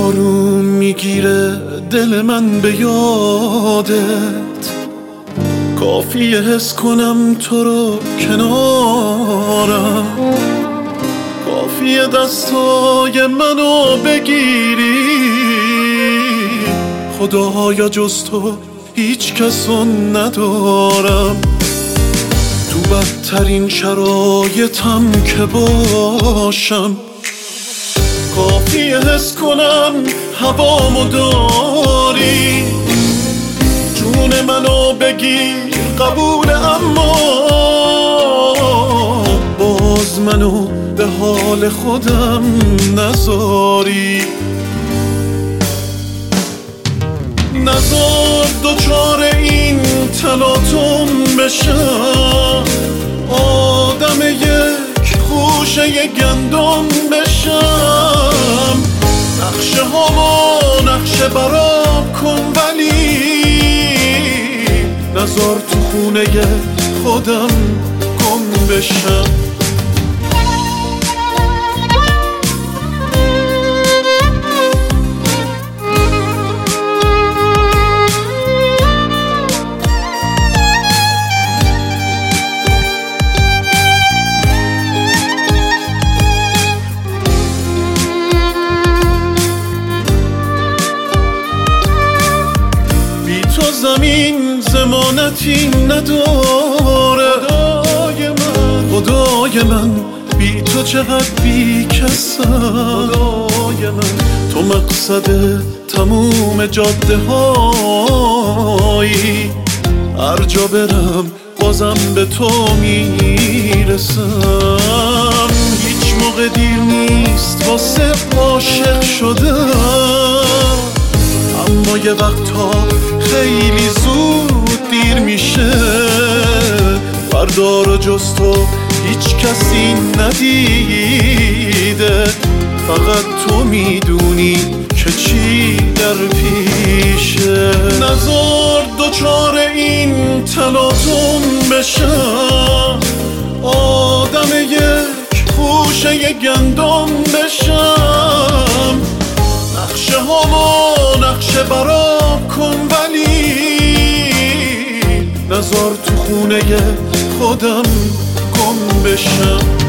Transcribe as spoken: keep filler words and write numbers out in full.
آروم میگیره دل من به یادت، کافیه حس کنم تو رو کنارم، کافیه دستای منو بگیری. خدایا جز تو هیچ کسو ندارم، تو بدترین شرایطم که باشم، کافیه حس کنم هوامو داری. جون منو بگیر قبوله، اما باز منو به حال خودم نذاری. نذار دوچار این تلاطم بشم، آدم یک خوشه گندم بشم. نقشه هامو نقشه برام کن، ولی نذار تو خونه خودم گم بشم. زمین ضمانتی نداره، خدای من خدای من بی تو چقدر بی کسم. خدای من تو مقصد تموم جاده هایی، هر جا برم بازم به تو میرسم. هیچ موقع دیر نیست واسه عاشق شدم، اما یه وقتا خیلی زود دیر میشه. فردا رو جز تو هیچ کسی ندیده، فقط تو میدونی که چی در پیشه. نذار دوچار این تلاطم بشم، آدم یک خوشه گندم بشم. نقشه هامو نقشه برام کن، ولی نذار تو خونه خودم گم بشم.